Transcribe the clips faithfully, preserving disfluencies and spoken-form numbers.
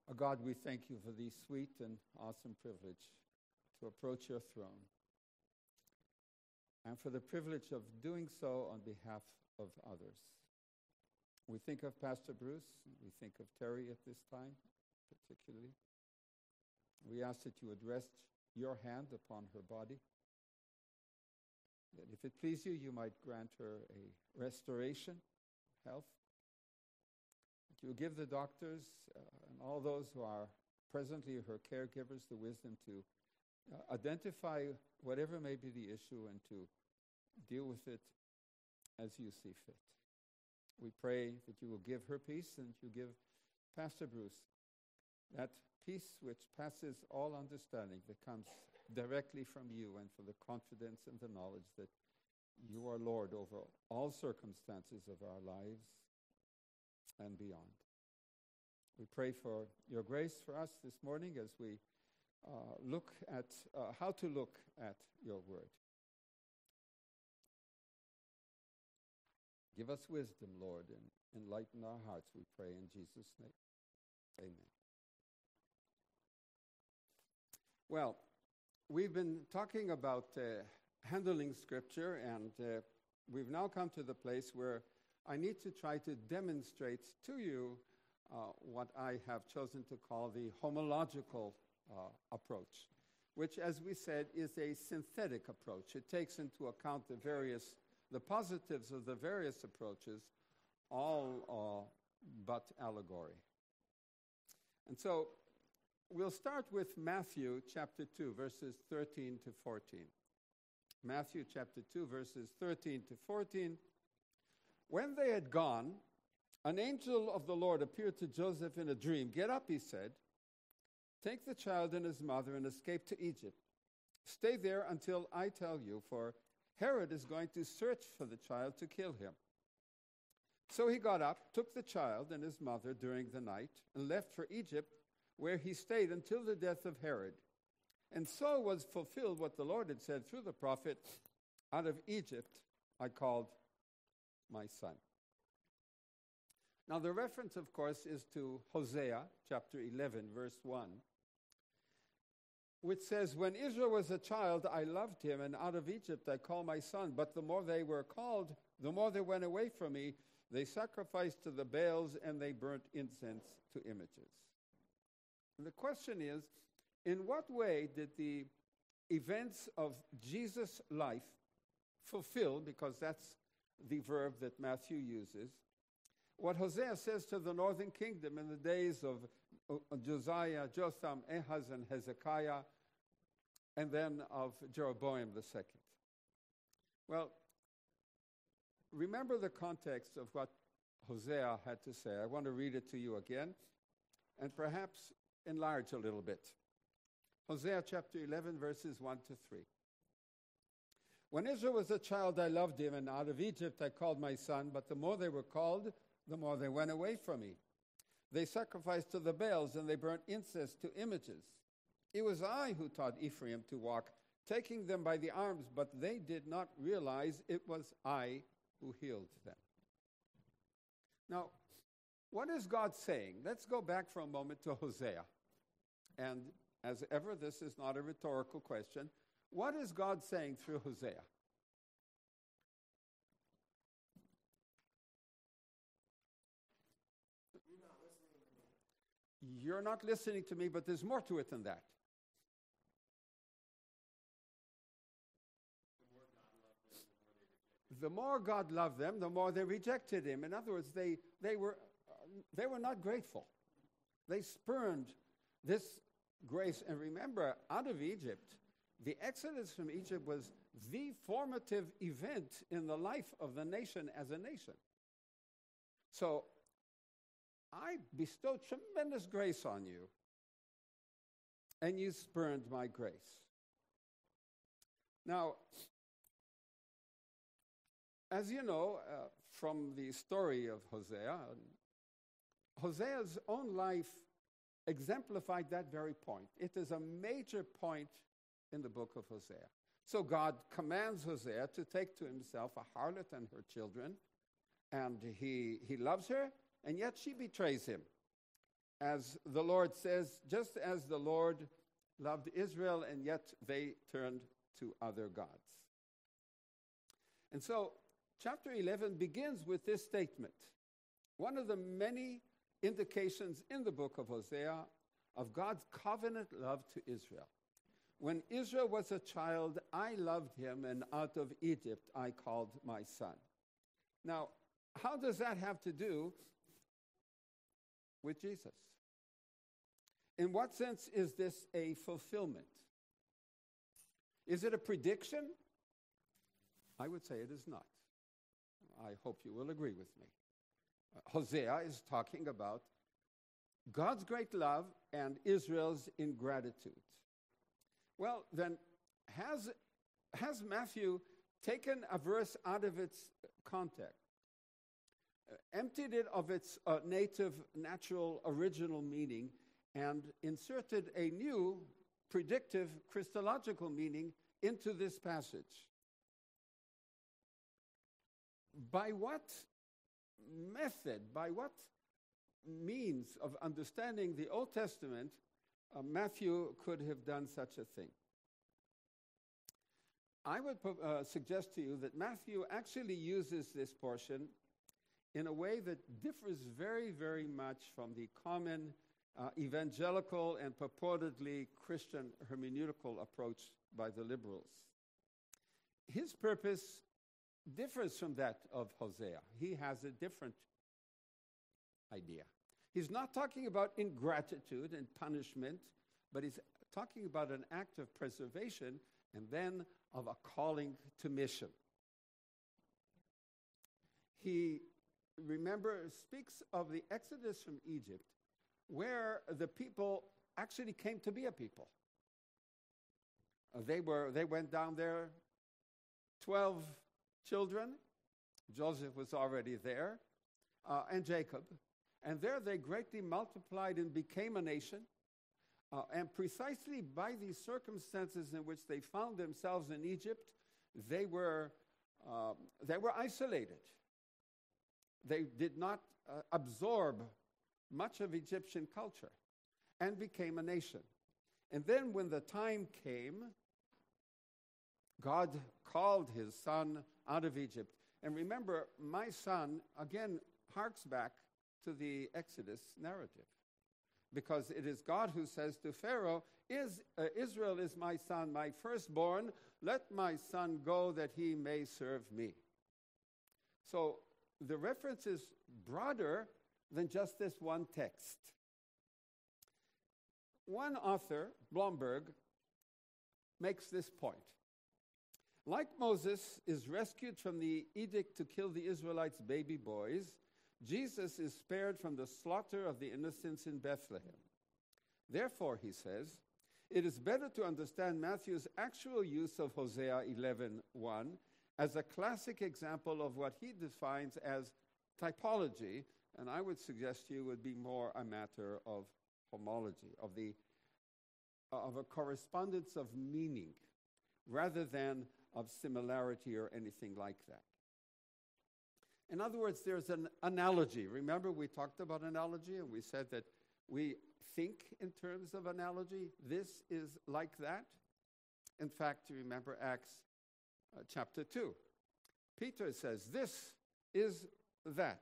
Oh God, we thank you for the sweet and awesome privilege to approach your throne, and for the privilege of doing so on behalf of others. We think of Pastor Bruce, we think of Terry at this time, particularly. We ask that you would rest your hand upon her body, that if it please you, you might grant her a restoration of health, that you will give the doctors uh, and all those who are presently her caregivers the wisdom to uh, identify whatever may be the issue and to deal with it as you see fit. We pray that you will give her peace and you give Pastor Bruce that peace which passes all understanding, that comes directly from you, and for the confidence and the knowledge that you are Lord over all circumstances of our lives and beyond. We pray for your grace for us this morning as we uh, look at uh, how to look at your word. Give us wisdom, Lord, and enlighten our hearts, we pray in Jesus' name. Amen. Well, we've been talking about uh, handling Scripture, and uh, we've now come to the place where I need to try to demonstrate to you uh, what I have chosen to call the homological uh, approach, which, as we said, is a synthetic approach. It takes into account the various the positives of the various approaches, all uh, but allegory. And so we'll start with Matthew chapter two, verses thirteen to fourteen. Matthew chapter two, verses thirteen to fourteen. When they had gone, an angel of the Lord appeared to Joseph in a dream. "Get up," he said. "Take the child and his mother and escape to Egypt. Stay there until I tell you, for Herod is going to search for the child to kill him." So he got up, took the child and his mother during the night, and left for Egypt, where he stayed until the death of Herod. And so was fulfilled what the Lord had said through the prophet, "Out of Egypt I called my son." Now the reference, of course, is to Hosea chapter eleven, verse one, which says, "When Israel was a child, I loved him, and out of Egypt I called my son. But the more they were called, the more they went away from me. They sacrificed to the Baals, and they burnt incense to images." And the question is, in what way did the events of Jesus' life fulfill, because that's the verb that Matthew uses, what Hosea says to the northern kingdom in the days of Josiah, Jotham, Ahaz, and Hezekiah, and then of Jeroboam the second? Well, remember the context of what Hosea had to say. I want to read it to you again, and perhaps enlarge a little bit. Hosea chapter eleven, verses one to three. "When Israel was a child, I loved him, and out of Egypt I called my son. But the more they were called, the more they went away from me. They sacrificed to the Baals, and they burnt incense to images. It was I who taught Ephraim to walk, taking them by the arms, but they did not realize it was I who healed them." Now, what is God saying? Let's go back for a moment to Hosea. And as ever, this is not a rhetorical question. What is God saying through Hosea? You're not listening to me, but there's more to it than that. The more God loved them, the more they rejected him. In other words, they, they, were, uh, they were not grateful. They spurned this grace. And remember, out of Egypt, the exodus from Egypt was the formative event in the life of the nation as a nation. So I bestowed tremendous grace on you, and you spurned my grace. Now, as you know uh, from the story of Hosea, Hosea's own life exemplified that very point. It is a major point in the book of Hosea. So God commands Hosea to take to himself a harlot and her children, and he, he loves her, and yet she betrays him. as the Lord says, just as the Lord loved Israel, and yet they turned to other gods. And so, chapter eleven begins with this statement. One of the many indications in the book of Hosea of God's covenant love to Israel. When Israel was a child, I loved him, and out of Egypt I called my son. Now, how does that have to do with Jesus? In what sense is this a fulfillment? Is it a prediction? I would say it is not. I hope you will agree with me. Uh, Hosea is talking about God's great love and Israel's ingratitude. Well, then, has, has Matthew taken a verse out of its context, uh, emptied it of its uh, native, natural, original meaning, and inserted a new, predictive, Christological meaning into this passage? By what method, by what means of understanding the Old Testament, uh, Matthew could have done such a thing? I would uh, suggest to you that Matthew actually uses this portion in a way that differs very, very much from the common uh, evangelical and purportedly Christian hermeneutical approach by the liberals. His purpose differs from that of Hosea. He has a different idea. He's not talking about ingratitude and punishment, but he's talking about an act of preservation and then of a calling to mission. He, remember, speaks of the Exodus from Egypt, where the people actually came to be a people. Uh, they were, they went down there, twelve children. Joseph was already there, uh, and Jacob. And there they greatly multiplied and became a nation. Uh, and precisely by these circumstances in which they found themselves in Egypt, they were, uh, they were isolated. They did not uh, absorb much of Egyptian culture and became a nation. And then when the time came, God called his son out of Egypt. And remember, my son, again, harks back to the Exodus narrative. Because it is God who says to Pharaoh, is, uh, Israel is my son, my firstborn. Let my son go that he may serve me. So the reference is broader than just this one text. One author, Blomberg, makes this point. Like Moses is rescued from the edict to kill the Israelites' baby boys, Jesus is spared from the slaughter of the innocents in Bethlehem. Therefore, he says, it is better to understand Matthew's actual use of Hosea eleven one as a classic example of what he defines as typology, and I would suggest to you would be more a matter of homology, of, the, uh, of a correspondence of meaning, rather than of similarity or anything like that. In other words, there's an analogy. Remember, we talked about analogy, and we said that we think in terms of analogy. This is like that. In fact, you remember Acts uh, chapter two. Peter says, this is that.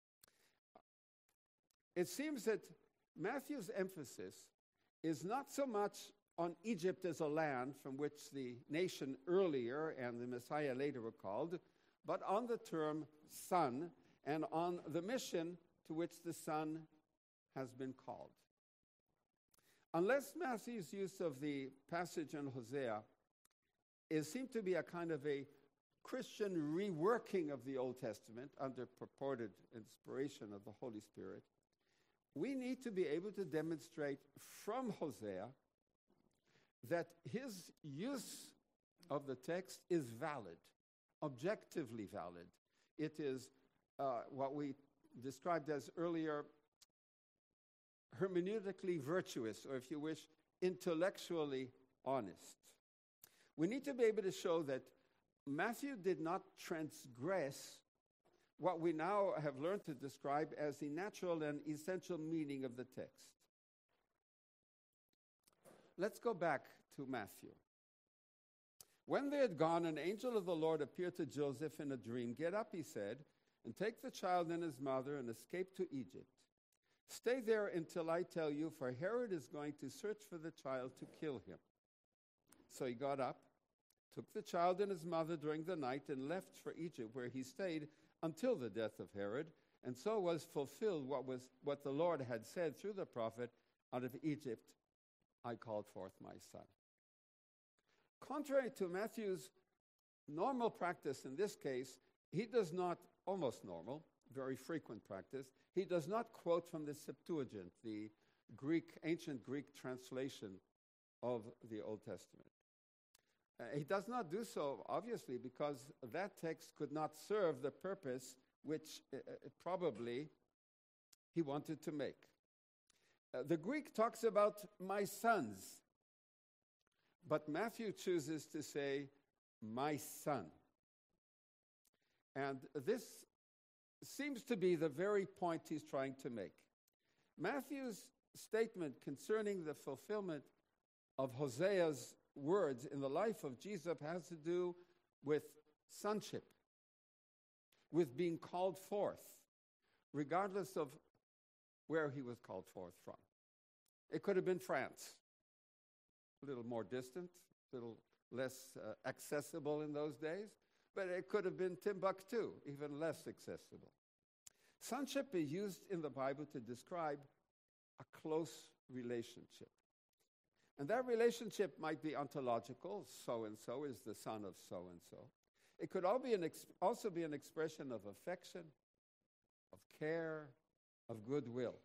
It seems that Matthew's emphasis is not so much on Egypt as a land from which the nation earlier and the Messiah later were called, but on the term son and on the mission to which the son has been called. Unless Matthew's use of the passage in Hosea is seen to be a kind of a Christian reworking of the Old Testament under purported inspiration of the Holy Spirit, we need to be able to demonstrate from Hosea that his use of the text is valid, objectively valid. It is uh, what we described as earlier hermeneutically virtuous, or if you wish, intellectually honest. We need to be able to show that Matthew did not transgress what we now have learned to describe as the natural and essential meaning of the text. Let's go back to Matthew. When they had gone, an angel of the Lord appeared to Joseph in a dream. "Get up," he said, "and take the child and his mother and escape to Egypt. Stay there until I tell you, for Herod is going to search for the child to kill him." So he got up, took the child and his mother during the night, and left for Egypt, where he stayed until the death of Herod. And so was fulfilled what was what the Lord had said through the prophet, "Out of Egypt I called forth my son." Contrary to Matthew's normal practice in this case, he does not, almost normal, very frequent practice, he does not quote from the Septuagint, the Greek, ancient Greek translation of the Old Testament. Uh, he does not do so, obviously, because that text could not serve the purpose which uh, probably he wanted to make. Uh, the Greek talks about "my sons," but Matthew chooses to say "my son." And this seems to be the very point he's trying to make. Matthew's statement concerning the fulfillment of Hosea's words in the life of Jesus has to do with sonship, with being called forth, regardless of where he was called forth from. It could have been France, a little more distant, a little less uh, accessible in those days, but it could have been Timbuktu, even less accessible. Sonship is used in the Bible to describe a close relationship. And that relationship might be ontological. So-and-so is the son of so-and-so. It could all be an ex- also be an expression of affection, of care, of goodwill.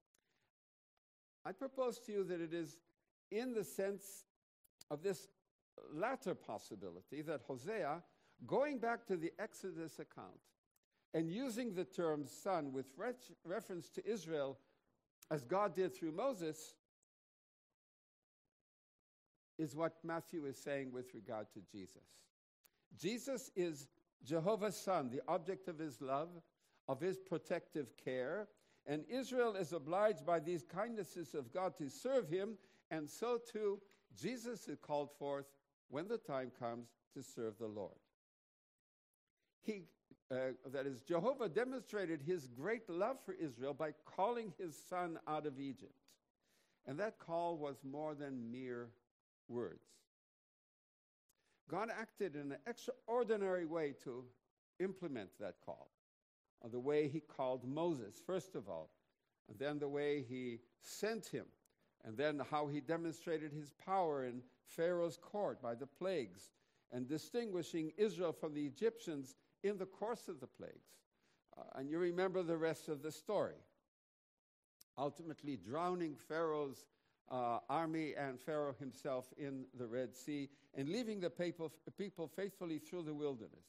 I propose to you that it is in the sense of this latter possibility that Hosea, going back to the Exodus account and using the term son with re- reference to Israel as God did through Moses, is what Matthew is saying with regard to Jesus. Jesus is Jehovah's son, the object of his love, of his protective care, and Israel is obliged by these kindnesses of God to serve him, and so too Jesus is called forth when the time comes to serve the Lord. He, uh, that is, Jehovah demonstrated his great love for Israel by calling his son out of Egypt. And that call was more than mere words. God acted in an extraordinary way to implement that call. Uh, the way he called Moses, first of all, and then the way he sent him, and then how he demonstrated his power in Pharaoh's court by the plagues, and distinguishing Israel from the Egyptians in the course of the plagues. Uh, and you remember the rest of the story. Ultimately drowning Pharaoh's uh, army and Pharaoh himself in the Red Sea, and leaving the people, people faithfully through the wilderness.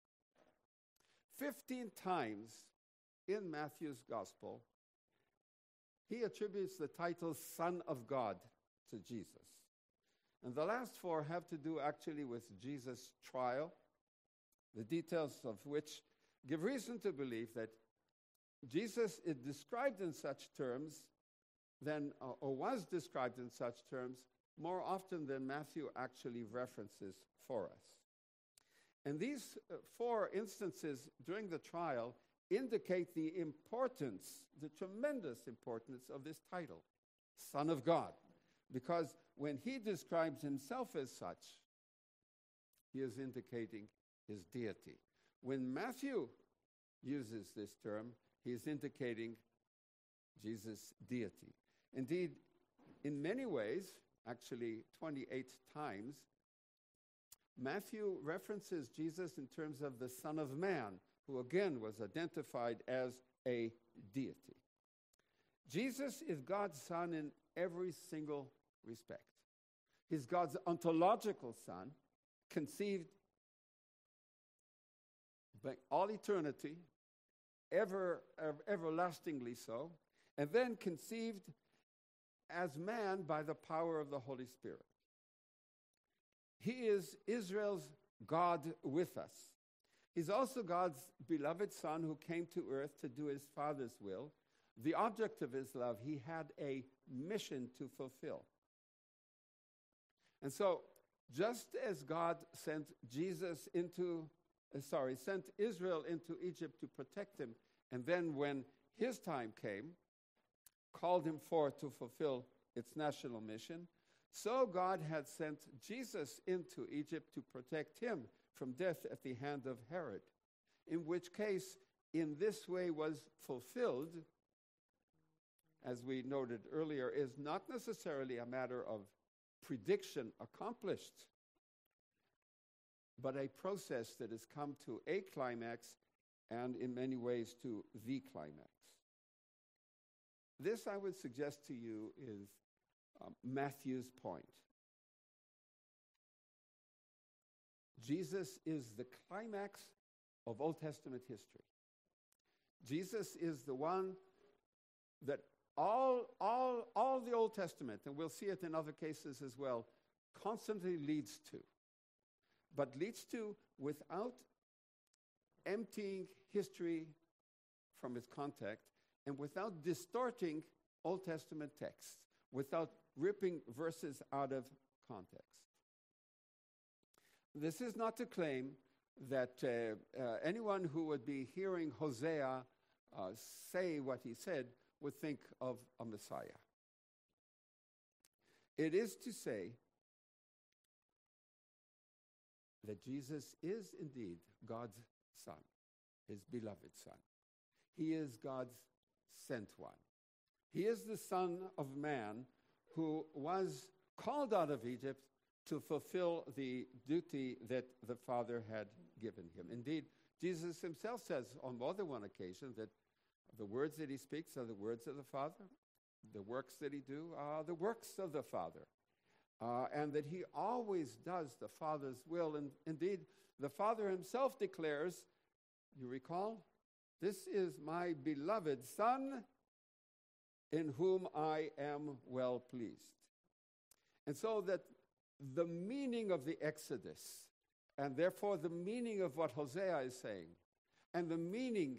Fifteen times in Matthew's gospel, he attributes the title Son of God to Jesus. And the last four have to do actually with Jesus' trial, the details of which give reason to believe that Jesus is described in such terms, then, uh, or was described in such terms, more often than Matthew actually references for us. And these uh, four instances during the trial indicate the importance, the tremendous importance of this title, Son of God, because when he describes himself as such, he is indicating his deity. When Matthew uses this term, he is indicating Jesus' deity. Indeed, in many ways, actually twenty-eight times, Matthew references Jesus in terms of the Son of Man, who again was identified as a deity. Jesus is God's Son in every single respect. He's God's ontological Son, conceived by all eternity, ever, ever everlastingly so, and then conceived as man by the power of the Holy Spirit. He is Israel's God with us. He's also God's beloved Son who came to earth to do his Father's will. The object of his love, he had a mission to fulfill. And so, just as God sent Jesus into, uh, sorry, sent Israel into Egypt to protect him, and then when his time came, called him forth to fulfill its national mission, so God had sent Jesus into Egypt to protect him from death at the hand of Herod, in which case, in this way was fulfilled, as we noted earlier, is not necessarily a matter of prediction accomplished, but a process that has come to a climax and in many ways to the climax. This, I would suggest to you, is um, Matthew's point. Jesus is the climax of Old Testament history. Jesus is the one that all, all, all the Old Testament, and we'll see it in other cases as well, constantly leads to. But leads to without emptying history from its context and without distorting Old Testament texts, without ripping verses out of context. This is not to claim that uh, uh, anyone who would be hearing Hosea uh, say what he said would think of a Messiah. It is to say that Jesus is indeed God's Son, his beloved Son. He is God's sent one. He is the Son of Man who was called out of Egypt to fulfill the duty that the Father had given him. Indeed, Jesus himself says on more than one occasion that the words that he speaks are the words of the Father. The works that he do are the works of the Father. Uh, and that he always does the Father's will. And indeed, the Father himself declares, you recall, this is my beloved Son in whom I am well pleased. And so that the meaning of the Exodus, and therefore the meaning of what Hosea is saying, and the meaning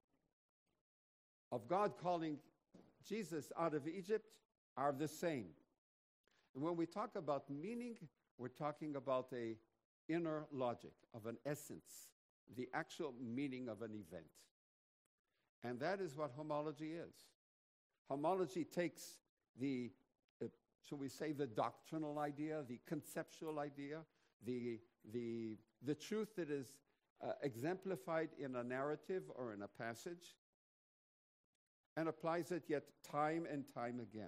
of God calling Jesus out of Egypt are the same. And when we talk about meaning, we're talking about a inner logic of an essence, the actual meaning of an event. And that is what homology is. Homology takes the, uh, shall we say, the doctrinal idea, the conceptual idea, the, the, the truth that is uh, exemplified in a narrative or in a passage, and applies it yet time and time again.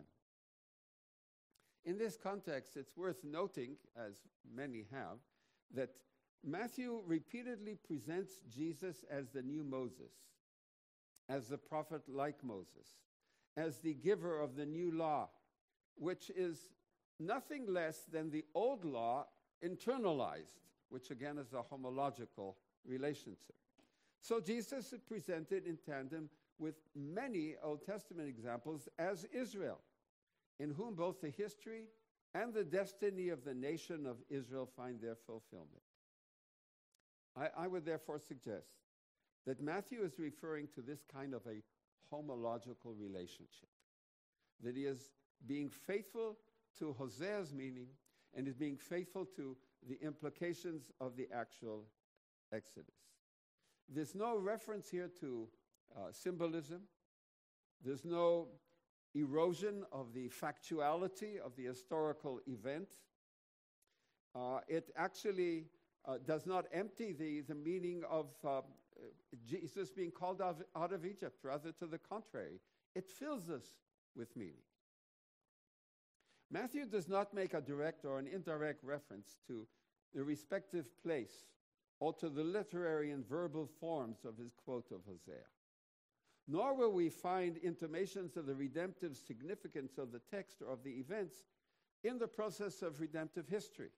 In this context, it's worth noting, as many have, that Matthew repeatedly presents Jesus as the new Moses, as the prophet like Moses, as the giver of the new law, which is nothing less than the old law internalized, which again is a homological relationship. So Jesus is presented in tandem with many Old Testament examples as Israel, in whom both the history and the destiny of the nation of Israel find their fulfillment. I, I would therefore suggest that Matthew is referring to this kind of a homological relationship, that he is being faithful to Hosea's meaning and is being faithful to the implications of the actual Exodus. There's no reference here to uh, symbolism. There's no erosion of the factuality of the historical event. Uh, it actually uh, does not empty the, the meaning of uh, Jesus being called out, out of Egypt. Rather, to the contrary, it fills us with meaning. Matthew does not make a direct or an indirect reference to the respective place or to the literary and verbal forms of his quote of Hosea. Nor will we find intimations of the redemptive significance of the text or of the events in the process of redemptive history.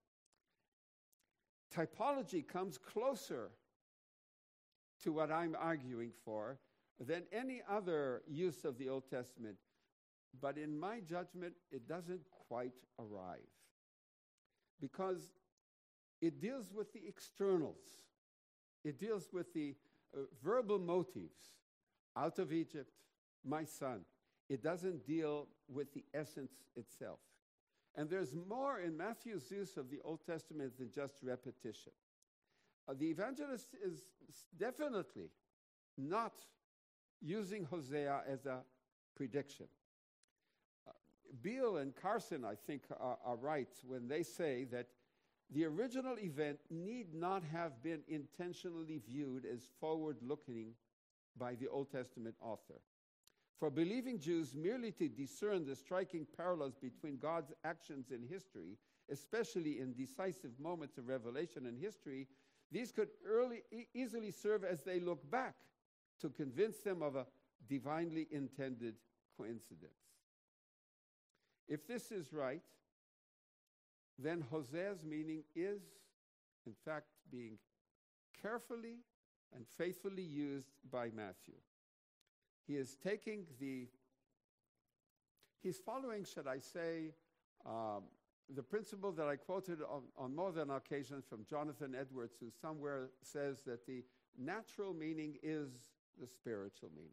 Typology comes closer to what I'm arguing for than any other use of the Old Testament, but in my judgment, it doesn't quite arrive, because it deals with the externals. It deals with the uh, verbal motives. Out of Egypt, my son. It doesn't deal with the essence itself. And there's more in Matthew's use of the Old Testament than just repetition. Uh, the evangelist is definitely not using Hosea as a prediction. Uh, Beale and Carson, I think, are, are right when they say that the original event need not have been intentionally viewed as forward-looking by the Old Testament author. For believing Jews merely to discern the striking parallels between God's actions in history, especially in decisive moments of revelation in history, these could early, e- easily serve as they look back to convince them of a divinely intended coincidence. If this is right, then Hosea's meaning is, in fact, being carefully and faithfully used by Matthew. He is taking the, he's following, should I say, um, the principle that I quoted on, on more than an occasion from Jonathan Edwards, who somewhere says that the natural meaning is the spiritual meaning.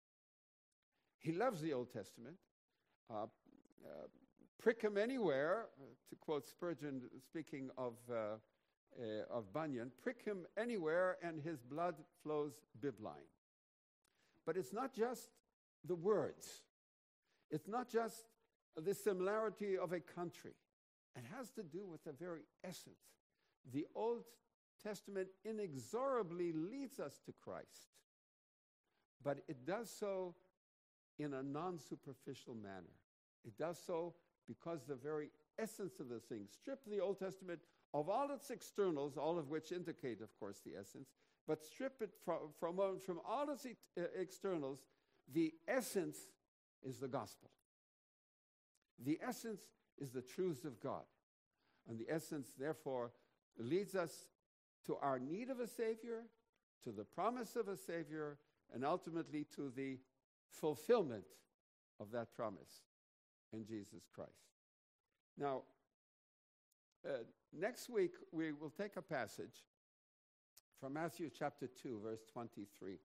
He loves the Old Testament. Uh, uh, prick him anywhere, uh, to quote Spurgeon speaking of uh, Uh, of Bunyan, prick him anywhere and his blood flows bibline. But it's not just the words. It's not just the similarity of a country. It has to do with the very essence. The Old Testament inexorably leads us to Christ, but it does so in a non-superficial manner. It does so because the very essence of the thing. Strip the Old Testament of all its externals, all of which indicate, of course, the essence, but strip it from, from, from all its e- externals, the essence is the gospel. The essence is the truths of God. And the essence, therefore, leads us to our need of a Savior, to the promise of a Savior, and ultimately to the fulfillment of that promise in Jesus Christ. Now, uh, next week we will take a passage from Matthew chapter two, verse twenty-three,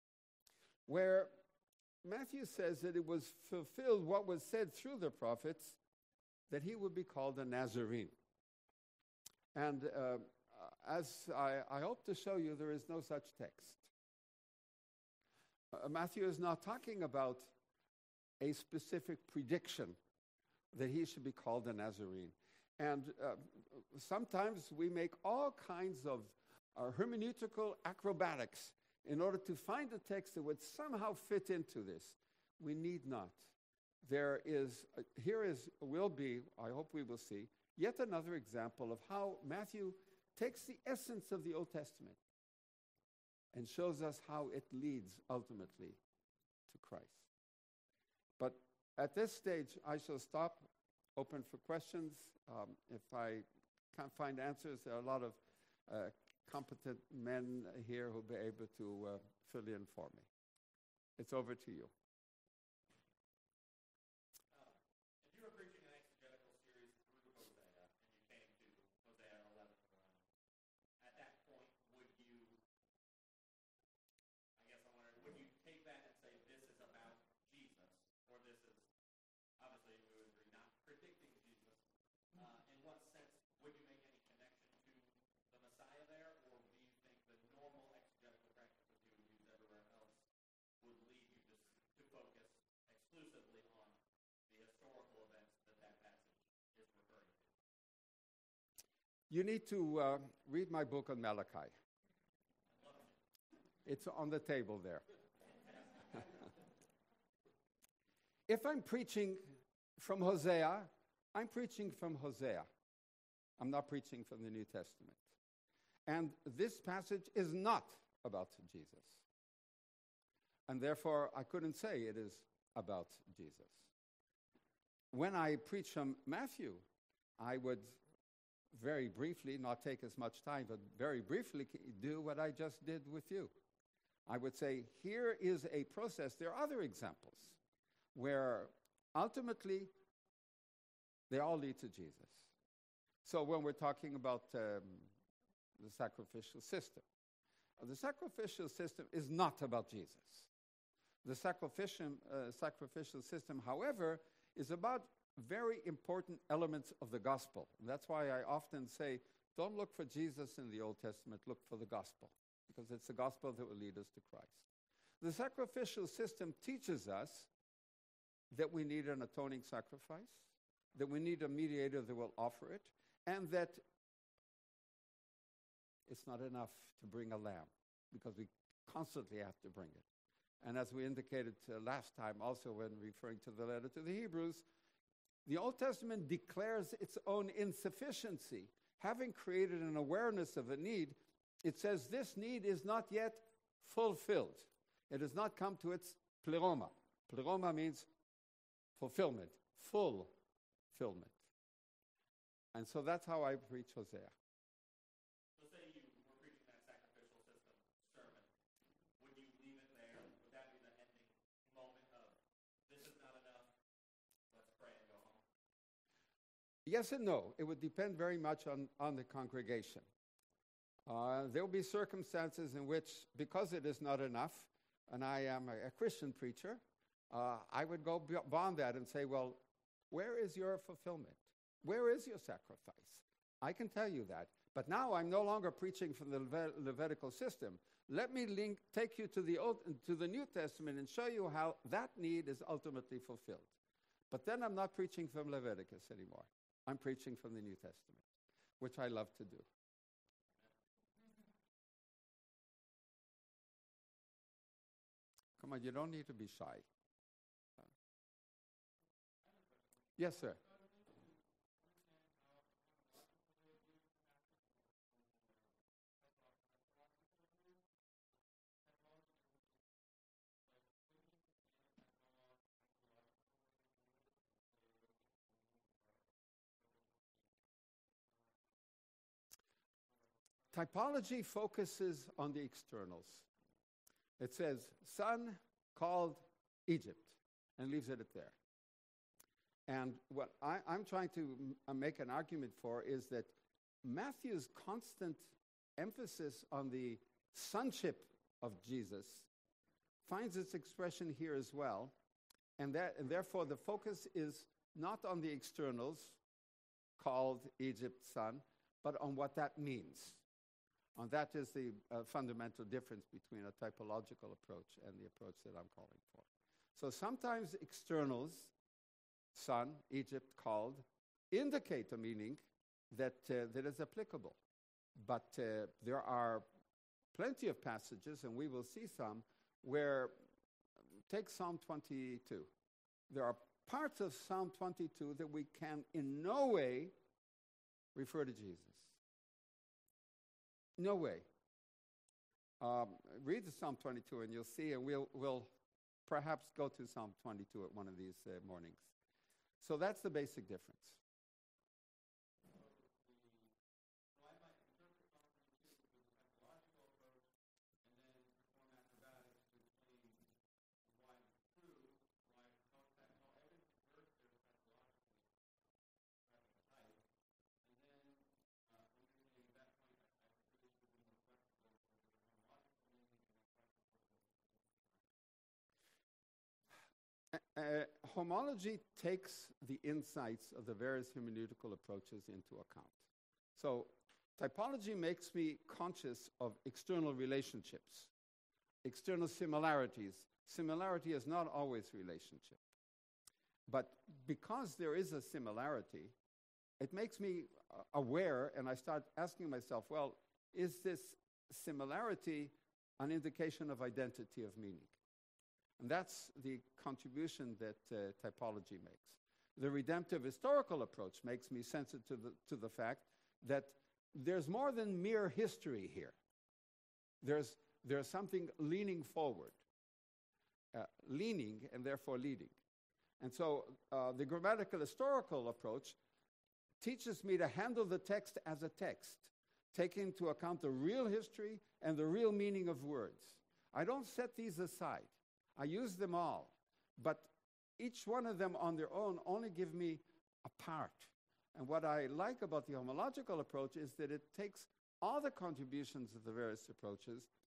where Matthew says that it was fulfilled what was said through the prophets, that he would be called a Nazarene. And uh, as I, I hope to show you, there is no such text. Uh, Matthew is not talking about a specific prediction that he should be called a Nazarene. And uh, sometimes we make all kinds of uh, hermeneutical acrobatics in order to find a text that would somehow fit into this. We need not. There is, uh, here is, will be, I hope we will see, yet another example of how Matthew takes the essence of the Old Testament and shows us how it leads ultimately to Christ. But at this stage, I shall stop, open for questions. Um, if I can't find answers, there are a lot of uh, competent men here who will be able to uh, fill in for me. It's over to you. You need to uh, read my book on Malachi. It's on the table there. If I'm preaching from Hosea, I'm preaching from Hosea. I'm not preaching from the New Testament. And this passage is not about Jesus. And therefore, I couldn't say it is about Jesus. When I preach from Matthew, I would very briefly, not take as much time, but very briefly do what I just did with you. I would say, here is a process. There are other examples where ultimately they all lead to Jesus. So when we're talking about um, the sacrificial system, The sacrificial system is not about Jesus. The sacrificial, uh, sacrificial system, however, is about very important elements of the gospel. And that's why I often say, don't look for Jesus in the Old Testament, look for the gospel, because it's the gospel that will lead us to Christ. The sacrificial system teaches us that we need an atoning sacrifice, that we need a mediator that will offer it, and that it's not enough to bring a lamb, because we constantly have to bring it. And as we indicated uh, last time, also when referring to the letter to the Hebrews, the Old Testament declares its own insufficiency. Having created an awareness of a need, it says this need is not yet fulfilled. It has not come to its pleroma. Pleroma means fulfillment, full fulfillment. And so that's how I preach Hosea. Let's say you were preaching that sacrificial system sermon. Would you leave it there? Would that be the ending moment of, this is not enough, let's pray and go home? Yes and no. It would depend very much on, on the congregation. Uh, there will be circumstances in which, because it is not enough, and I am a, a Christian preacher, uh, I would go beyond that and say, well, where is your fulfillment? Where is your sacrifice? I can tell you that. But now I'm no longer preaching from the Levit- Levitical system. Let me link, take you to the, Old, to the New Testament and show you how that need is ultimately fulfilled. But then I'm not preaching from Leviticus anymore. I'm preaching from the New Testament, which I love to do. Come on, you don't need to be shy. Yes, sir. Typology focuses on the externals. It says, son called Egypt, and leaves it at there. And what I, I'm trying to m- make an argument for is that Matthew's constant emphasis on the sonship of Jesus finds its expression here as well, and, that, and therefore the focus is not on the externals, called Egypt son, but on what that means. And that is the uh, fundamental difference between a typological approach and the approach that I'm calling for. So sometimes externals, son, Egypt, called, indicate a meaning that, uh, that is applicable. But uh, there are plenty of passages, and we will see some, where, take Psalm twenty-two. There are parts of Psalm twenty-two that we can in no way refer to Jesus. No way. Um, read the Psalm twenty-two and you'll see, and we'll, we'll perhaps go to Psalm twenty-two at one of these uh, mornings. So that's the basic difference. Uh, homology takes the insights of the various hermeneutical approaches into account. So typology makes me conscious of external relationships, external similarities. Similarity is not always relationship. But because there is a similarity, it makes me uh, aware, and I start asking myself, well, is this similarity an indication of identity of meaning? And that's the contribution that uh, typology makes. The redemptive historical approach makes me sensitive to the, to the fact that there's more than mere history here. There's, there's something leaning forward, uh, leaning and therefore leading. And so uh, the grammatical historical approach teaches me to handle the text as a text, taking into account the real history and the real meaning of words. I don't set these aside. I use them all, but each one of them on their own only give me a part. And what I like about the homological approach is that it takes all the contributions of the various approaches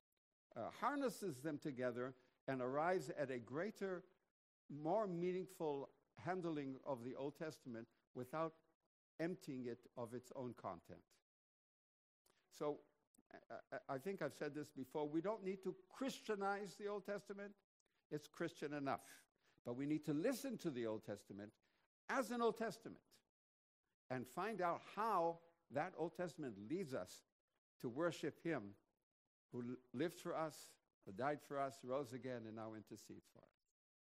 uh, harnesses them together and arrives at a greater, more meaningful handling of the Old Testament without emptying it of its own content. So I, I think I've said this before. We don't need to Christianize the Old Testament. It's Christian enough. But we need to listen to the Old Testament as an Old Testament and find out how that Old Testament leads us to worship Him who lived for us, who died for us, rose again, and now intercedes for us.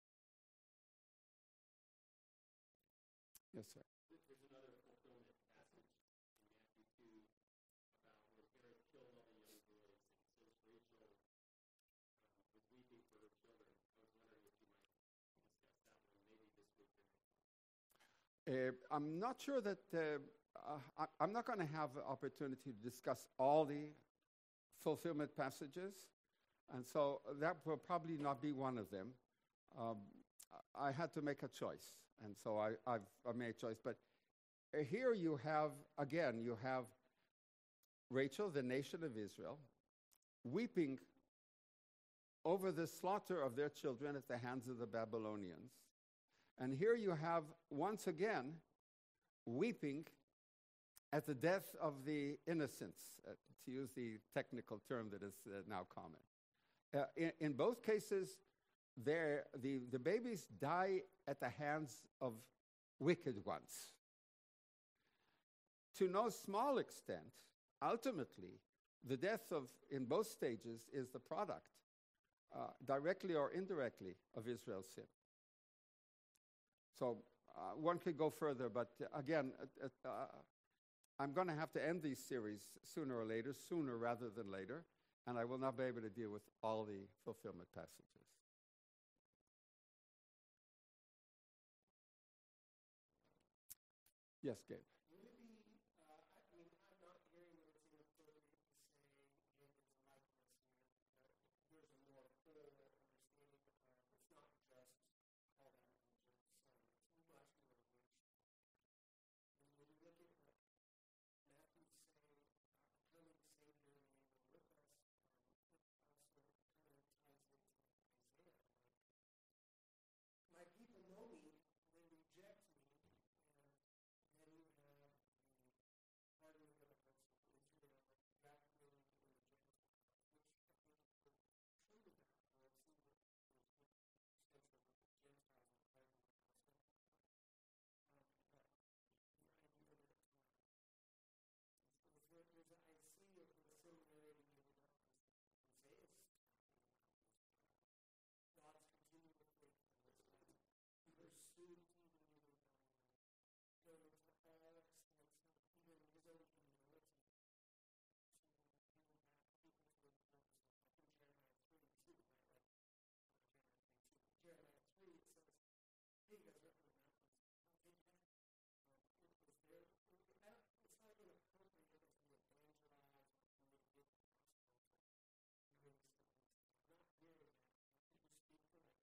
Yes, sir. There's another fulfillment passage in Matthew two about where Herod killed all the young boys, and it says Rachel um, was weeping for her children. I was wondering if you might discuss that one, maybe this week or next. Uh, I'm not sure that, uh, uh, I, I'm not going to have the opportunity to discuss all the fulfillment passages, and so that will probably not be one of them. Um, I had to make a choice, and so I, I've I made a choice. But uh, here you have, again, you have Rachel, the nation of Israel, weeping over the slaughter of their children at the hands of the Babylonians. And here you have, once again, weeping at the death of the innocents, uh, to use the technical term that is uh, now common. Uh, in, in both cases, there, the, the babies die at the hands of wicked ones. To no small extent, ultimately, the death of, in both stages, is the product, uh, directly or indirectly, of Israel's sin. So uh, one could go further, but uh, again, uh, uh, I'm going to have to end these series sooner or later, sooner rather than later, and I will not be able to deal with all the fulfillment passages. Yes, Gabe. Would it be, uh, I mean, I'm not hearing that it's inappropriate to say in its likeness here, that there's a more full understanding of that. It's not just called out in Genesis seven. It's much more rich. And when you look at what Matthew's saying, uh, coming Savior, and you were with us, um, it also kind of ties into Isaiah. Like, my people know me, they reject me. Then you have the hardening of the hearts of Israel, that really in the Gentiles, which I think is true to that. Or it seems that there's good extension with the Gentiles and hardening of the hearts. Um, but the idea that uh, is there, there's a, I see a, a similarity in what Isaiah's talking about. Is God's continual faithfulness, God's pursuit even in the going to all extents of even his own humility to bring back people to his purpose. Like in Jeremiah three two, right? Like not Jeremiah three two. Jeremiah three it says, "Hey, you guys are up in the mountains. I'll take care." Um, it was there. It, I don't, it's not inappropriate as we evangelize or communicate the gospel to bring something. I'm not hearing that. You speak for like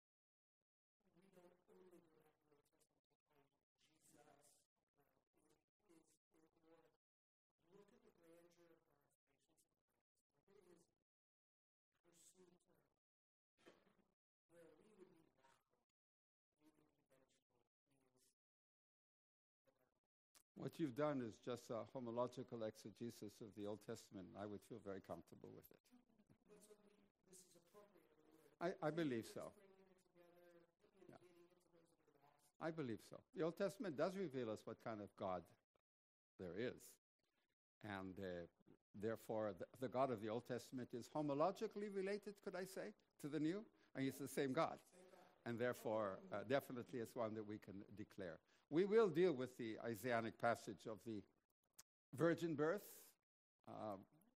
we don't only go back to the Old Testament to find Jesus, uh, is, is, is more, look at the grandeur of God's patience and kindness. Look at his pursuit of where we would be baffled, even eventually, he is the God. What you've done is just a homological exegesis of the Old Testament. I would feel very comfortable with it. But so we, this is appropriate. I, I believe so. I believe so. The Old Testament does reveal us what kind of God there is. And uh, therefore, the, the God of the Old Testament is homologically related, could I say, to the New? And he's the same God. And therefore, uh, definitely it's one that we can declare. We will deal with the Isaianic passage of the virgin birth. Um,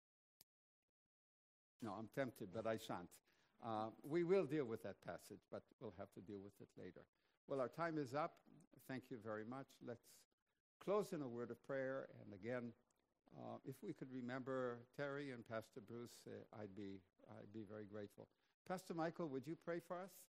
no, I'm tempted, but I shan't. Uh, we will deal with that passage, but we'll have to deal with it later. Well, our time is up. Thank you very much. Let's close in a word of prayer. And again, uh, if we could remember Terry and Pastor Bruce, uh, I'd be I'd be very grateful. Pastor Michael, would you pray for us?